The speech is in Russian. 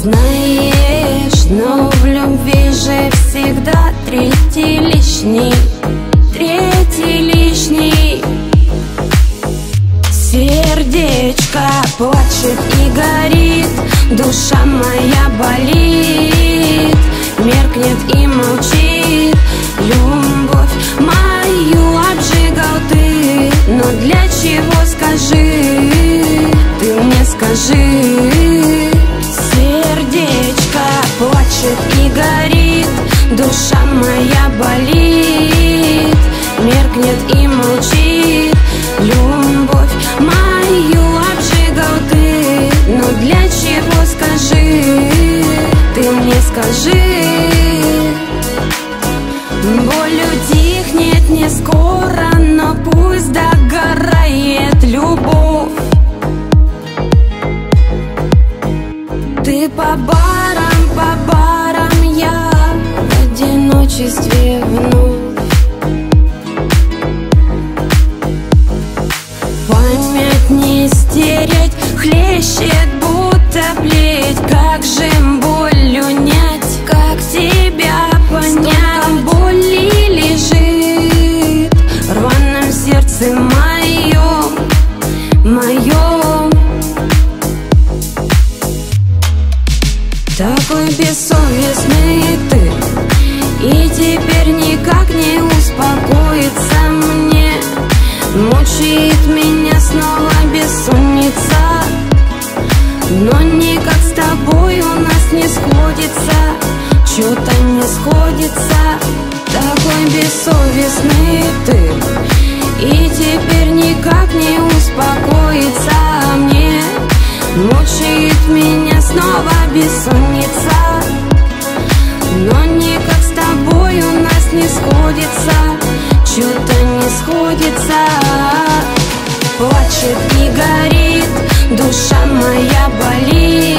Знаешь, но в любви же всегда третий лишний, третий лишний. Сердечко плачет и горит, душа моя болит, меркнет и молчит. Любовь мою обжигал ты, но для чего, скажи, ты мне скажи. Сердечко плачет и горит, душа моя болит, меркнет и молчит. Любовь мою обжигал ты, но для чего, скажи, ты мне скажи. Боль утихнет не скоро, но пусть догорает любовь. Ты по барам, я в одиночестве вновь. Память не стереть, хлещет, будто плеть. Как же боль унять, как тебя понять? Столько боли лежит в рваном сердце моем, моем. Такой бессовестный ты, и теперь никак не успокоится мне. Мучает меня снова бессонница, но никак с тобой у нас не сходится, что-то не сходится. Такой бессовестный ты, и теперь никак не успокоится мне. Мучает меня снова бессонница, но никак с тобой у нас не сходится, что-то не сходится. Плачет и горит, душа моя болит,